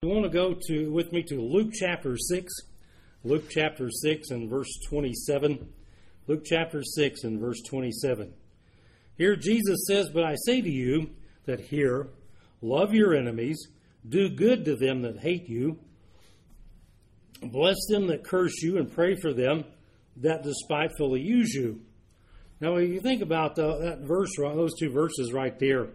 you want to go with me to Luke chapter 6? Luke chapter 6 and verse 27. Luke chapter 6 and verse 27. Here Jesus says, "But I say to you that hear, love your enemies, do good to them that hate you, bless them that curse you, and pray for them that despitefully use you." Now, when you think about that verse, those two verses right there,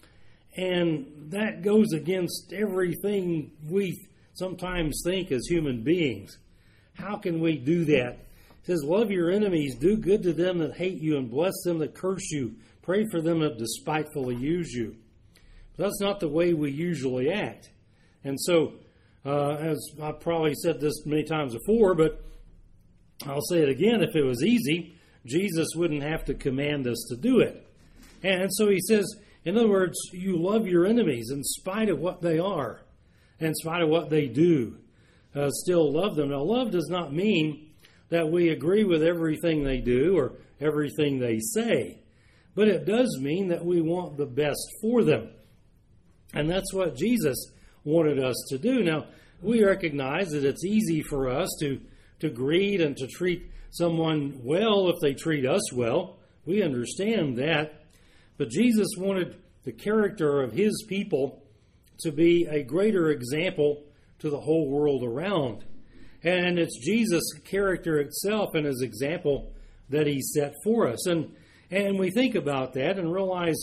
and that goes against everything we sometimes think as human beings. How can we do that? It says, "Love your enemies, do good to them that hate you, and bless them that curse you. Pray for them that despitefully use you." But that's not the way we usually act. And so, as I've probably said this many times before, but I'll say it again, if it was easy, Jesus wouldn't have to command us to do it. And so he says, in other words, you love your enemies in spite of what they are, in spite of what they do. Still love them. Now, love does not mean that we agree with everything they do or everything they say, but it does mean that we want the best for them. And that's what Jesus wanted us to do. Now, we recognize that it's easy for us to greet and to treat someone well if they treat us well. We understand that. But Jesus wanted the character of his people to be a greater example to the whole world around. And it's Jesus' character itself and his example that he set for us. And we think about that and realize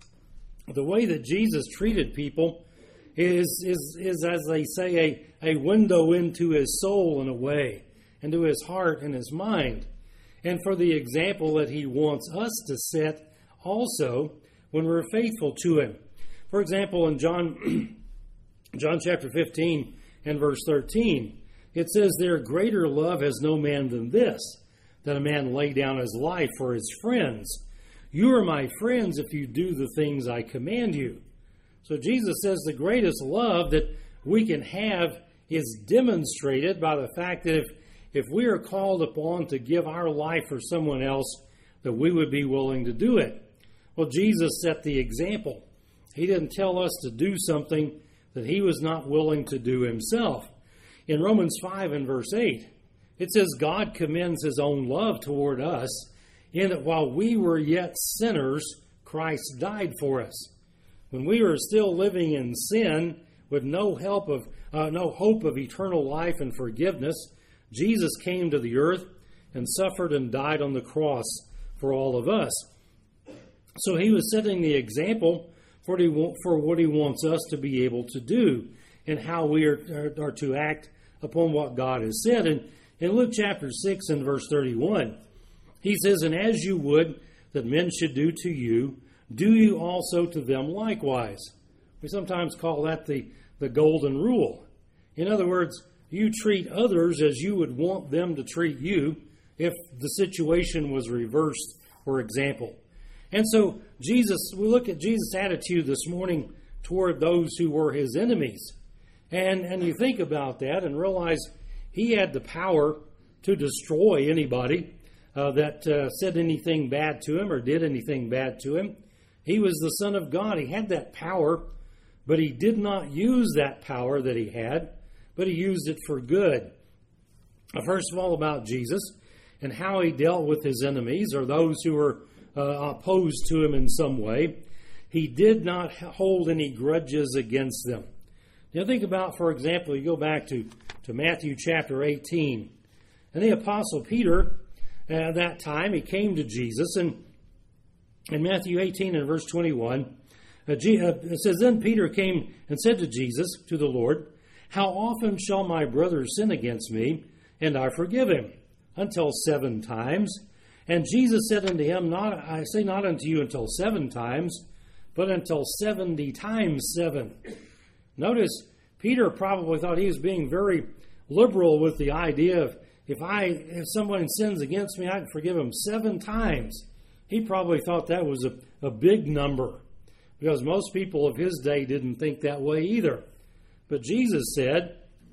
the way that Jesus treated people is as they say, a window into his soul in a way, into his heart and his mind. And for the example that he wants us to set also when we're faithful to him. For example, in John chapter 15 and verse 13, it says, "There greater love has no man than this, that a man lay down his life for his friends. You are my friends if you do the things I command you." So Jesus says the greatest love that we can have is demonstrated by the fact that if we are called upon to give our life for someone else, that we would be willing to do it. Well, Jesus set the example. He didn't tell us to do something that he was not willing to do himself. In Romans 5 and verse 8, it says, "God commends his own love toward us, in that while we were yet sinners, Christ died for us." When we were still living in sin, with no hope of eternal life and forgiveness, Jesus came to the earth and suffered and died on the cross for all of us. So he was setting the example for what he wants us to be able to do and how we are to act upon what God has said. And in Luke chapter 6 and verse 31, he says, "And as you would that men should do to you, do you also to them likewise." We sometimes call that the golden rule. In other words, you treat others as you would want them to treat you if the situation was reversed, for example. And so we look at Jesus' attitude this morning toward those who were his enemies. And you think about that and realize he had the power to destroy anybody that said anything bad to him or did anything bad to him. He was the Son of God. He had that power, but he did not use that power that he had, but he used it for good. First of all, about Jesus and how he dealt with his enemies or those who were opposed to him in some way. He did not hold any grudges against them. Now think about, for example, you go back to Matthew chapter 18. And the Apostle Peter, at that time, he came to Jesus. And in Matthew 18 and verse 21, it says, "Then Peter came and said to Jesus, to the Lord, How often shall my brother sin against me, and I forgive him? Until 7 times? And Jesus said unto him, I say not unto you until 7 times, but until 70 times 7. Notice, Peter probably thought he was being very liberal with the idea of if someone sins against me, I can forgive him 7 times. He probably thought that was a big number, because most people of his day didn't think that way either. But Jesus said,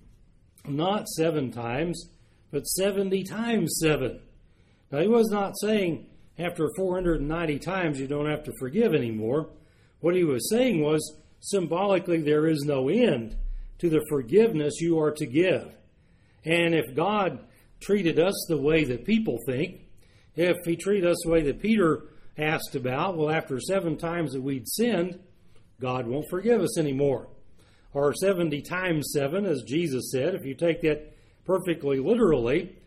not 7 times, but 70 times 7. Now, he was not saying after 490 times you don't have to forgive anymore. What he was saying was, symbolically, there is no end to the forgiveness you are to give. And if God treated us the way that people think, if he treated us the way that Peter asked about, well, after 7 times that we'd sinned, God won't forgive us anymore. Or 70 times 7, as Jesus said, if you take that perfectly literally,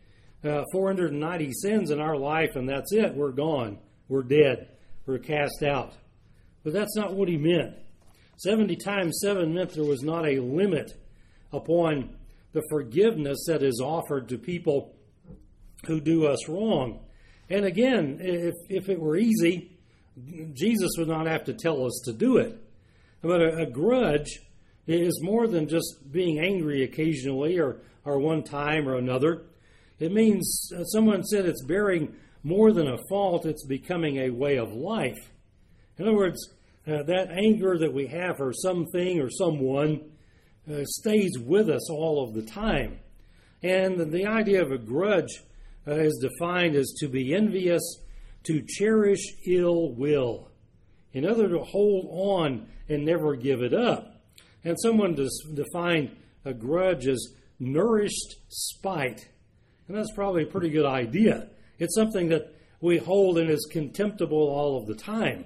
490 sins in our life, and that's it. We're gone. We're dead. We're cast out. But that's not what he meant. 70 times 7 meant there was not a limit upon the forgiveness that is offered to people who do us wrong. And again, if it were easy, Jesus would not have to tell us to do it. But a grudge is more than just being angry occasionally or one time or another. It means, someone said, it's bearing more than a fault, it's becoming a way of life. In other words, that anger that we have for something or someone stays with us all of the time. And the idea of a grudge is defined as to be envious, to cherish ill will. In other, to hold on and never give it up. And someone defined a grudge as nourished spite. And that's probably a pretty good idea. It's something that we hold and is contemptible all of the time.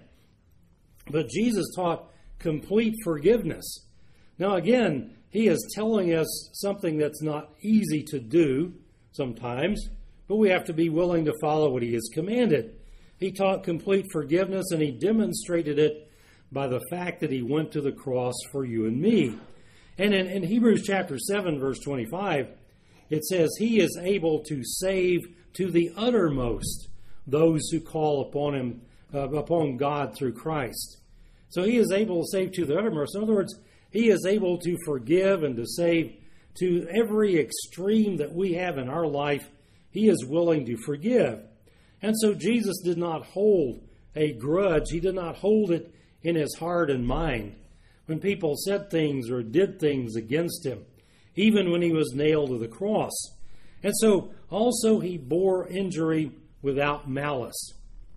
But Jesus taught complete forgiveness. Now again, he is telling us something that's not easy to do sometimes, but we have to be willing to follow what he has commanded. He taught complete forgiveness, and he demonstrated it by the fact that he went to the cross for you and me. And in Hebrews chapter 7, verse 25, it says, he is able to save to the uttermost those who call upon him, upon God through Christ. So he is able to save to the uttermost. In other words, he is able to forgive and to save to every extreme that we have in our life. He is willing to forgive. And so Jesus did not hold a grudge. He did not hold it in his heart and mind when people said things or did things against him, even when he was nailed to the cross. And so also he bore injury without malice.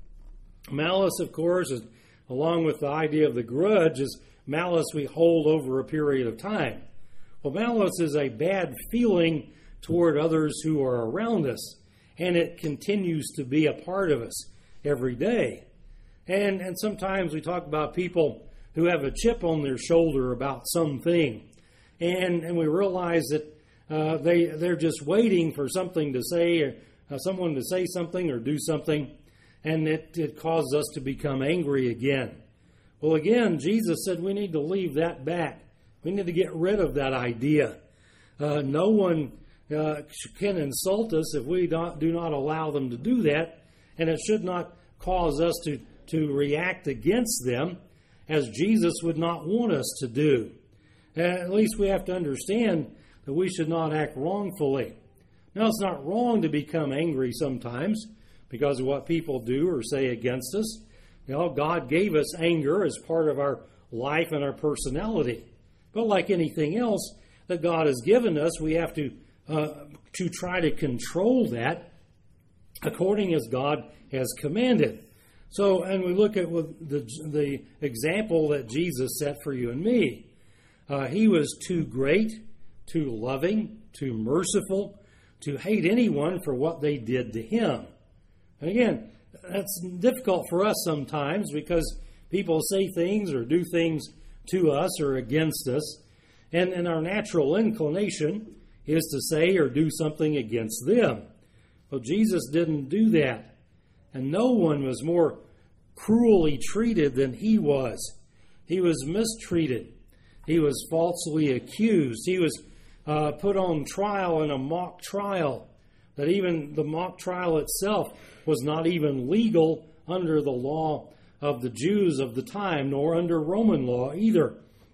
Malice, of course, is, along with the idea of the grudge, is malice we hold over a period of time. Well, malice is a bad feeling toward others who are around us, and it continues to be a part of us every day. And sometimes we talk about people who have a chip on their shoulder about something, and we realize that they're just waiting for something to say, or someone to say something or do something, and it causes us to become angry again. Well, again, Jesus said we need to leave that back. We need to get rid of that idea. No one can insult us if we do not allow them to do that, and it should not cause us to react against them as Jesus would not want us to do. At least we have to understand that we should not act wrongfully. Now, it's not wrong to become angry sometimes because of what people do or say against us. You know, God gave us anger as part of our life and our personality. But like anything else that God has given us, we have to try to control that according as God has commanded. So, and we look at the example that Jesus set for you and me. He was too great, too loving, too merciful to hate anyone for what they did to him. And again, that's difficult for us sometimes because people say things or do things to us or against us. And our natural inclination is to say or do something against them. Well, Jesus didn't do that. And no one was more cruelly treated than he was. He was mistreated. He was falsely accused. He was put on trial in a mock trial. That even the mock trial itself was not even legal under the law of the Jews of the time, nor under Roman law either.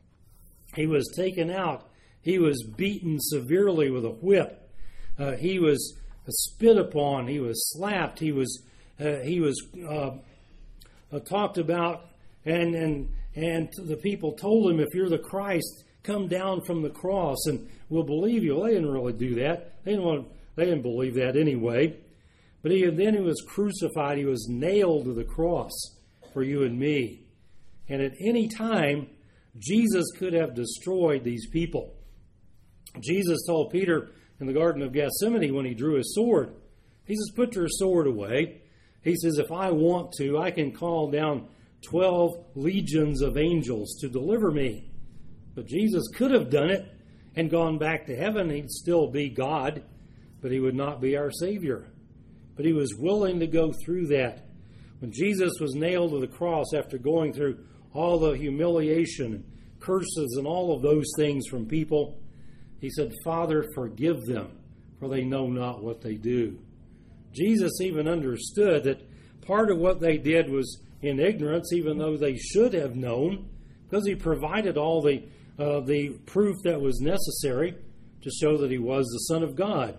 He was taken out. He was beaten severely with a whip. He was spit upon. He was slapped. He was talked about, and the people told him, "If you're the Christ, come down from the cross, and we'll believe you." Well, they didn't really do that. They didn't believe that anyway. But then he was crucified. He was nailed to the cross for you and me. And at any time, Jesus could have destroyed these people. Jesus told Peter in the Garden of Gethsemane when he drew his sword, he says, put your sword away. He says, if I want to, I can call down 12 legions of angels to deliver me. But Jesus could have done it and gone back to heaven. He'd still be God, but he would not be our Savior. But he was willing to go through that. When Jesus was nailed to the cross after going through all the humiliation and curses and all of those things from people, he said, Father, forgive them, for they know not what they do. Jesus even understood that part of what they did was in ignorance, even though they should have known, because he provided all the proof that was necessary to show that he was the Son of God.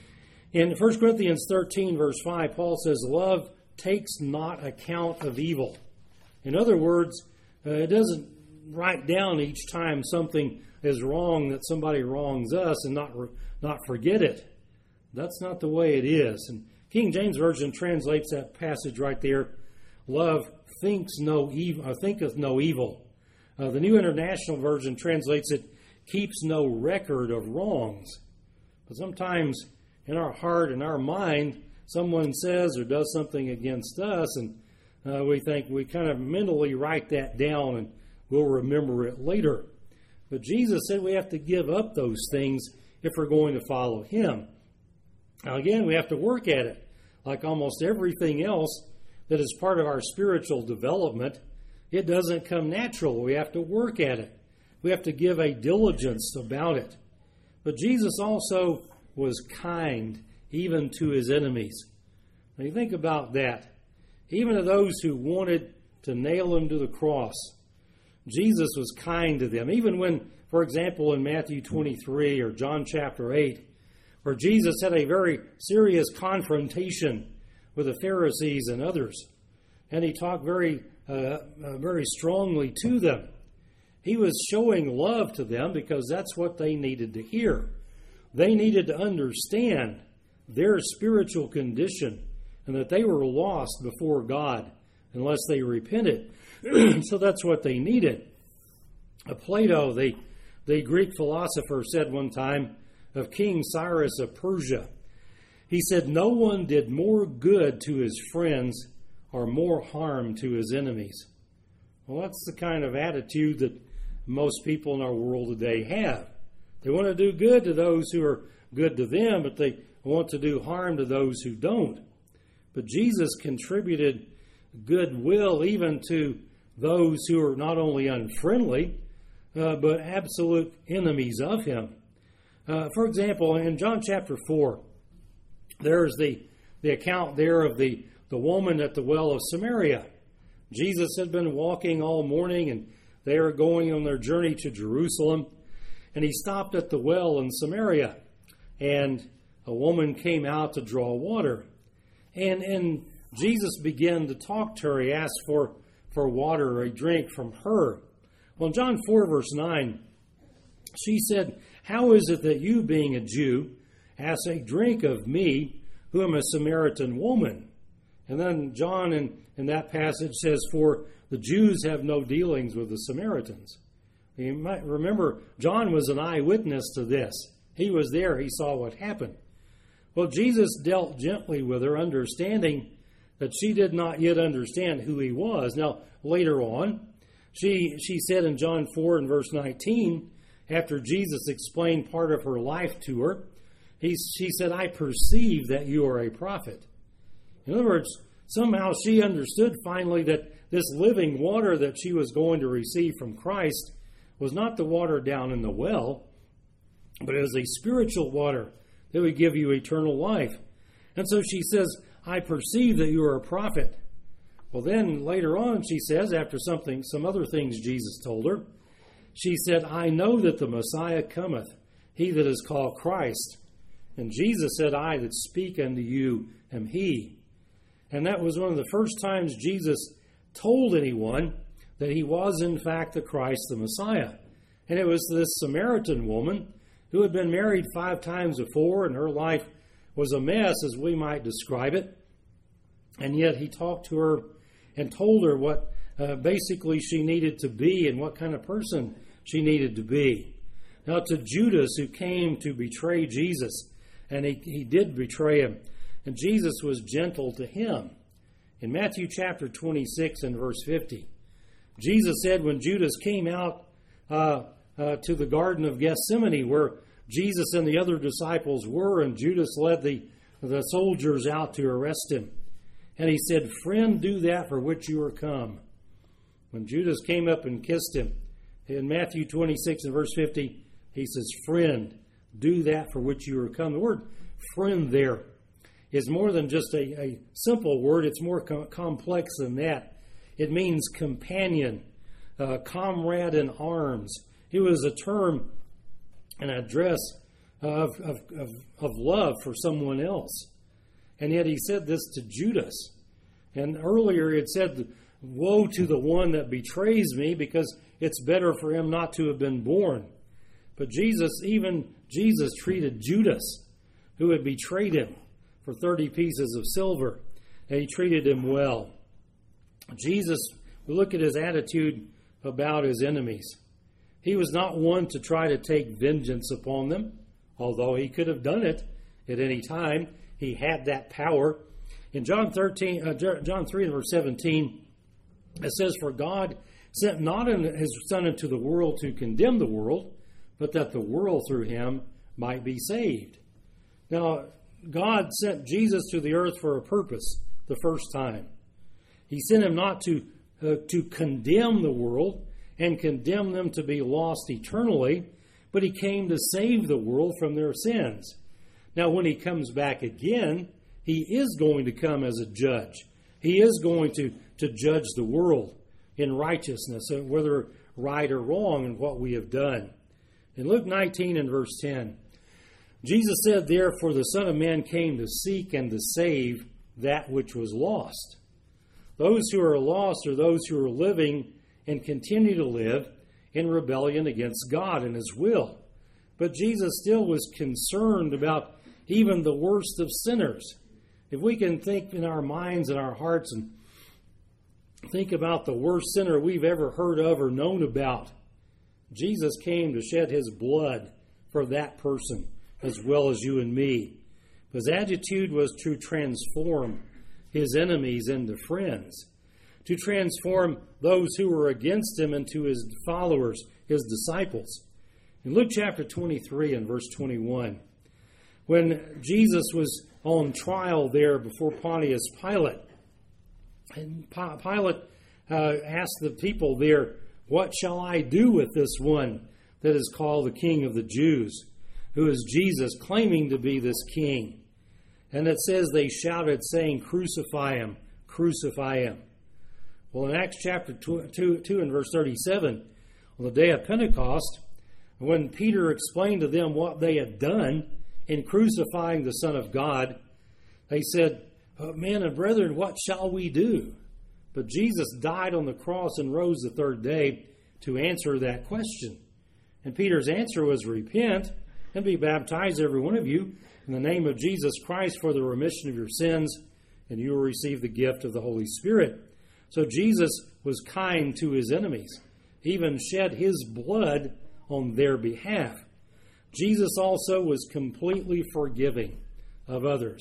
In 1 Corinthians 13, verse 5, Paul says, love takes not account of evil. In other words, it doesn't write down each time something is wrong that somebody wrongs us and not forget it. That's not the way it is. And King James Version translates that passage right there. Love thinketh no evil. The New International Version translates it, keeps no record of wrongs. But sometimes in our heart and our mind, someone says or does something against us, and we think we kind of mentally write that down and we'll remember it later. But Jesus said we have to give up those things if we're going to follow him. Now again, we have to work at it. Like almost everything else that is part of our spiritual development, it doesn't come natural. We have to work at it. We have to give a diligence about it. But Jesus also was kind even to his enemies. Now you think about that. Even to those who wanted to nail him to the cross, Jesus was kind to them. Even when, for example, in Matthew 23 or John chapter 8, where Jesus had a very serious confrontation with the Pharisees and others, and he talked very strongly to them. He was showing love to them because that's what they needed to hear. They needed to understand their spiritual condition and that they were lost before God unless they repented. So that's what they needed. Plato, the Greek philosopher, said one time of King Cyrus of Persia, he said, no one did more good to his friends or more harm to his enemies. Well, that's the kind of attitude that most people in our world today have. They want to do good to those who are good to them, but they want to do harm to those who don't. But Jesus contributed goodwill even to those who are not only unfriendly, but absolute enemies of him. For example, in John chapter 4, there's the account there of the woman at the well of Samaria. Jesus had been walking all morning, and they were going on their journey to Jerusalem, and he stopped at the well in Samaria, and a woman came out to draw water. And Jesus began to talk to her. He asked for water or a drink from her. Well, in John 4, verse 9, she said, how is it that you, being a Jew, ask a drink of me, who am a Samaritan woman? And then John in that passage says, for the Jews have no dealings with the Samaritans. You might remember, John was an eyewitness to this. He was there. He saw what happened. Well, Jesus dealt gently with her, understanding that she did not yet understand who he was. Now, later on, she said in John 4 and verse 19, after Jesus explained part of her life to her, she said, I perceive that you are a prophet. In other words, somehow she understood finally that this living water that she was going to receive from Christ was not the water down in the well, but it was a spiritual water that would give you eternal life. And so she says, I perceive that you are a prophet. Well, then later on, she says, after some other things Jesus told her, she said, I know that the Messiah cometh, he that is called Christ. And Jesus said, I that speak unto you am he. And that was one of the first times Jesus told anyone that he was in fact the Christ, the Messiah. And it was this Samaritan woman who had been married 5 times before, and her life was a mess, as we might describe it. And yet he talked to her and told her what basically she needed to be and what kind of person she needed to be. Now to Judas, who came to betray Jesus, and he did betray him, and Jesus was gentle to him. In Matthew chapter 26 and verse 50, Jesus said when Judas came out to the Garden of Gethsemane, where Jesus and the other disciples were, and Judas led the soldiers out to arrest him. And he said, "Friend, do that for which you are come." When Judas came up and kissed him, in Matthew 26 and verse 50, he says, "Friend, do that for which you are come." The word friend there is more than just a simple word. It's more complex than that. It means companion, comrade in arms. It was a term, an address of love for someone else. And yet he said this to Judas. And earlier it said, "Woe to the one that betrays me, because it's better for him not to have been born." But Jesus treated Judas, who had betrayed him, for 30 pieces of silver, and he treated him well. Jesus, we look at his attitude about his enemies. He was not one to try to take vengeance upon them, although he could have done it at any time. He had that power. In John 3 and verse 17, it says, "For God sent not his Son into the world to condemn the world, but that the world through him might be saved." Now, God sent Jesus to the earth for a purpose the first time. He sent him not to condemn the world and condemn them to be lost eternally, but he came to save the world from their sins. Now, when he comes back again, he is going to come as a judge. He is going to judge the world in righteousness, whether right or wrong in what we have done. In Luke 19 and verse 10, Jesus said, "Therefore the Son of Man came to seek and to save that which was lost." Those who are lost are those who are living and continue to live in rebellion against God and his will. But Jesus still was concerned about even the worst of sinners. If we can think in our minds and our hearts and think about the worst sinner we've ever heard of or known about, Jesus came to shed his blood for that person as well as you and me. His attitude was to transform his enemies into friends, to transform those who were against him into his followers, his disciples. In Luke chapter 23 and verse 21, when Jesus was on trial there before Pontius Pilate, and Pilate asked the people there, "What shall I do with this one that is called the King of the Jews?" Who is Jesus, claiming to be this king. And it says they shouted, saying, "Crucify him, crucify him." Well, in Acts chapter 2 and verse 37, on the day of Pentecost, when Peter explained to them what they had done in crucifying the Son of God, they said, "Men and brethren, what shall we do?" But Jesus died on the cross and rose the third day to answer that question. And Peter's answer was, "Repent and be baptized, every one of you, in the name of Jesus Christ for the remission of your sins, and you will receive the gift of the Holy Spirit." So Jesus was kind to his enemies, even shed his blood on their behalf. Jesus also was completely forgiving of others.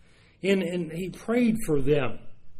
And he prayed for them,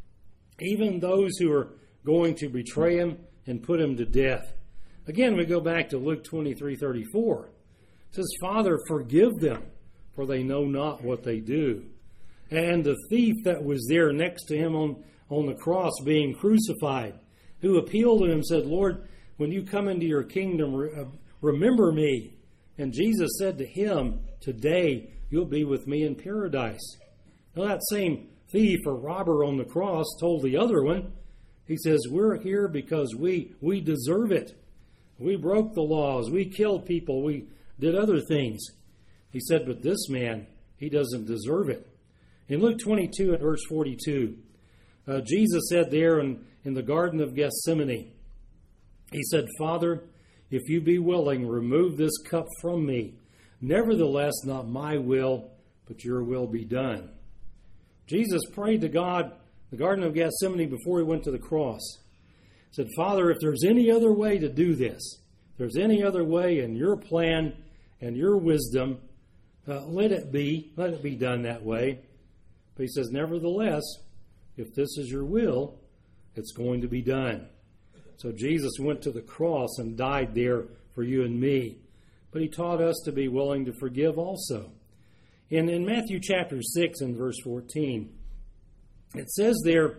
even those who are going to betray him and put him to death. Again, we go back to Luke 23:34. It says, "Father, forgive them, for they know not what they do." And the thief that was there next to him on the cross being crucified, who appealed to him and said, "Lord, when you come into your kingdom, remember me." And Jesus said to him, "Today you'll be with me in paradise." Now that same thief or robber on the cross told the other one, he says, "We're here because we deserve it. We broke the laws. We killed people. We did other things." He said, "But this man, he doesn't deserve it." In Luke 22 and verse 42, Jesus said there in the Garden of Gethsemane, he said, "Father, if you be willing, remove this cup from me. Nevertheless, not my will, but your will be done." Jesus prayed to God in the Garden of Gethsemane before he went to the cross. He said, "Father, if there's any other way to do this, If there's any other way in your plan and your wisdom, let it be done that way. But he says, nevertheless, if this is your will, it's going to be done. So Jesus went to the cross and died there for you and me. But he taught us to be willing to forgive also. In Matthew chapter 6 and verse 14, it says there,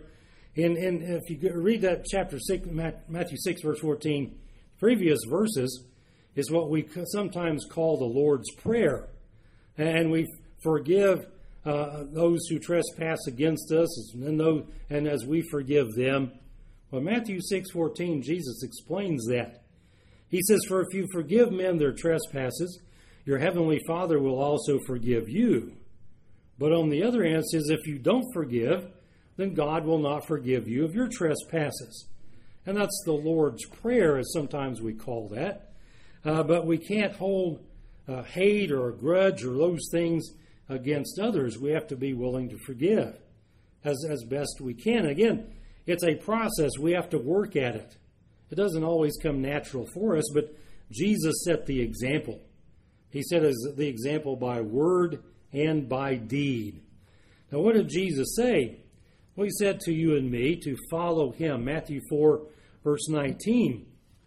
if you read that chapter 6, Matthew 6 verse 14, previous verses is what we sometimes call the Lord's Prayer. And we forgive those who trespass against us, and as we forgive them. Well, Matthew 6:14, Jesus explains that. He says, "For if you forgive men their trespasses, your heavenly Father will also forgive you. But on the other hand, it says, if you don't forgive, then God will not forgive you of your trespasses." And that's the Lord's Prayer, as sometimes we call that. But we can't hold hate or a grudge or those things against others. We have to be willing to forgive as best we can. Again, it's a process. We have to work at it. It doesn't always come natural for us, but Jesus set the example. He set the example by word and by deed. Now, what did Jesus say? Well, he said to you and me to follow him. Matthew 4, verse 19.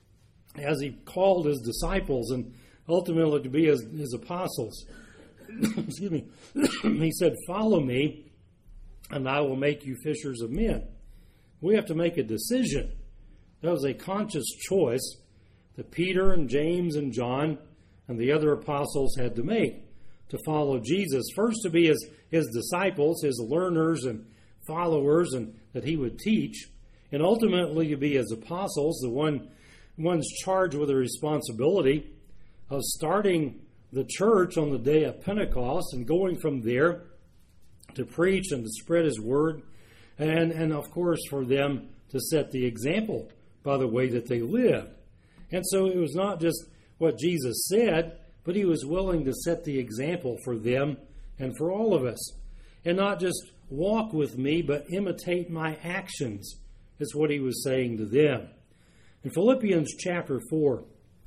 As he called his disciples and ultimately to be his apostles. Excuse me. He said, "Follow me, and I will make you fishers of men." We have to make a decision. That was a conscious choice that Peter and James and John and the other apostles had to make to follow Jesus. First, to be his disciples, his learners and followers, and that he would teach. And ultimately to be his apostles, the ones charged with the responsibility of starting the church on the day of Pentecost and going from there to preach and to spread his word. And of course, for them to set the example by the way that they lived. And so it was not just what Jesus said, but he was willing to set the example for them and for all of us. And not just walk with me, but imitate my actions, is what he was saying to them. In Philippians chapter 4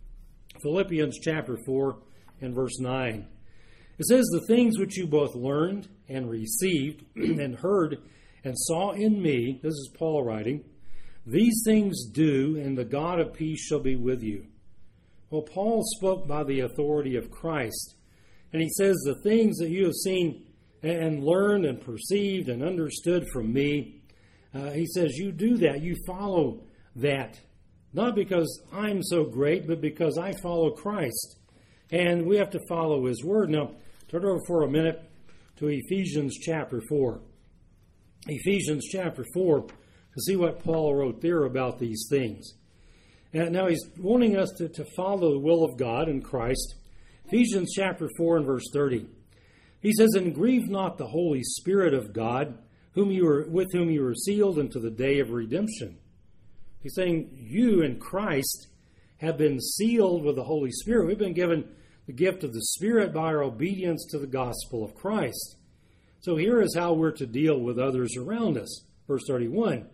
and verse 9, it says, "The things which you both learned and received and heard and saw in me," this is Paul writing, "these things do, and the God of peace shall be with you." Well, Paul spoke by the authority of Christ. And he says, the things that you have seen and learned and perceived and understood from me, he says, you do that, you follow that. Not because I'm so great, but because I follow Christ. And we have to follow his word. Now, turn over for a minute to Ephesians chapter 4. Ephesians chapter 4, to see what Paul wrote there about these things. And now he's wanting us to follow the will of God in Christ. Ephesians chapter 4 and verse 30. He says, "And grieve not the Holy Spirit of God, with whom you were sealed unto the day of redemption." He's saying you in Christ have been sealed with the Holy Spirit. We've been given the gift of the Spirit by our obedience to the gospel of Christ. So here is how we're to deal with others around us. Verse 31,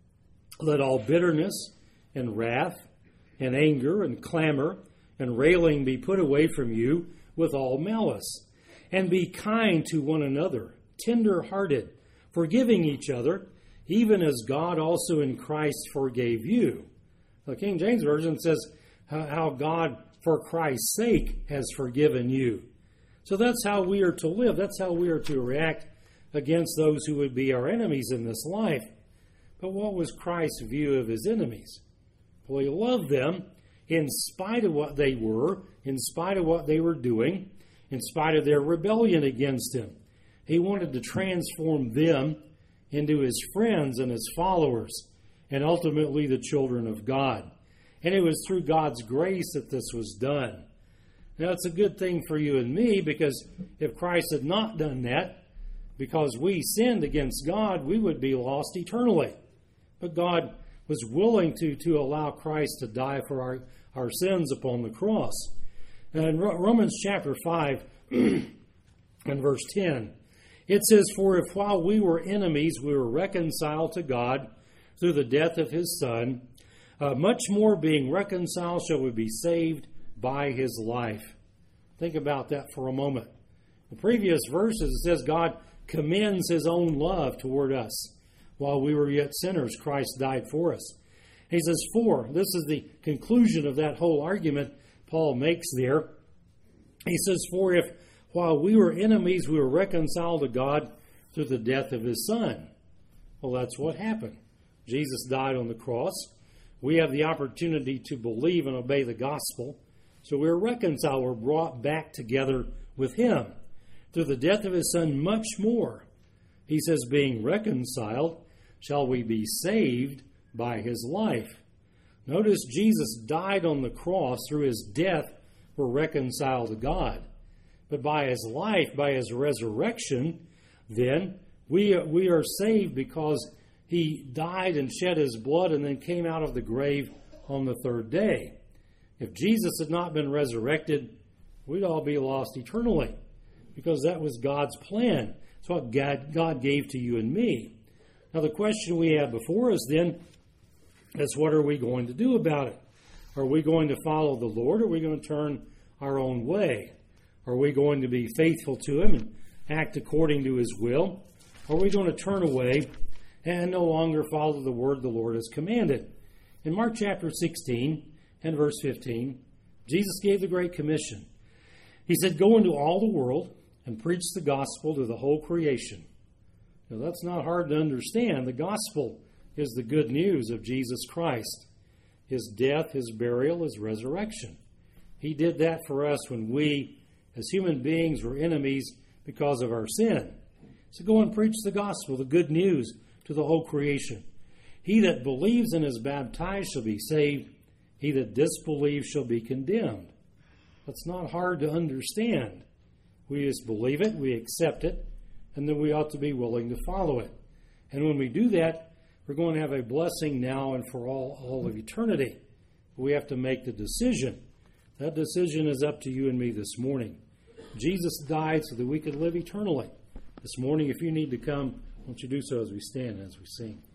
"Let all bitterness and wrath and anger and clamor and railing be put away from you with all malice. And be kind to one another, tender-hearted, forgiving each other, even as God also in Christ forgave you." The King James Version says how God, for Christ's sake, has forgiven you. So that's how we are to live. That's how we are to react against those who would be our enemies in this life. But what was Christ's view of his enemies? Well, he loved them in spite of what they were, in spite of what they were doing, in spite of their rebellion against him. He wanted to transform them into his friends and his followers, and ultimately the children of God. And it was through God's grace that this was done. Now, it's a good thing for you and me, because if Christ had not done that, because we sinned against God, we would be lost eternally. But God was willing to allow Christ to die for our sins upon the cross. And in Romans chapter 5 and verse 10, it says, "For if while we were enemies we were reconciled to God through the death of his Son, Much more being reconciled shall we be saved by his life. Think about that for a moment. The previous verses, it says God commends his own love toward us. While we were yet sinners, Christ died for us. He says, for, this is the conclusion of that whole argument Paul makes there. He says, for if while we were enemies, we were reconciled to God through the death of his Son. Well, that's what happened. Jesus died on the cross. We have the opportunity to believe and obey the gospel. So we're reconciled. We're brought back together with him. Through the death of his Son, much more. He says, being reconciled, shall we be saved by his life. Notice Jesus died on the cross. Through his death, we're reconciled to God. But by his life, by his resurrection, then we are saved because he died and shed his blood and then came out of the grave on the third day. If Jesus had not been resurrected, we'd all be lost eternally because that was God's plan. It's what God gave to you and me. Now the question we have before us then is, what are we going to do about it? Are we going to follow the Lord, or are we going to turn our own way? Are we going to be faithful to him and act according to his will? Or are we going to turn away and no longer follow the word the Lord has commanded? In Mark chapter 16 and verse 15, Jesus gave the Great Commission. He said, go into all the world and preach the gospel to the whole creation. Now, that's not hard to understand. The gospel is the good news of Jesus Christ, his death, his burial, his resurrection. He did that for us when we, as human beings, were enemies because of our sin. So go and preach the gospel, the good news, to the whole creation. He that believes and is baptized shall be saved. He that disbelieves shall be condemned. That's not hard to understand. We just believe it, we accept it, and then we ought to be willing to follow it. And when we do that, we're going to have a blessing now and for all of eternity. We have to make the decision. That decision is up to you and me this morning. Jesus died so that we could live eternally. This morning, if you need to come, won't you do so as we stand and as we sing.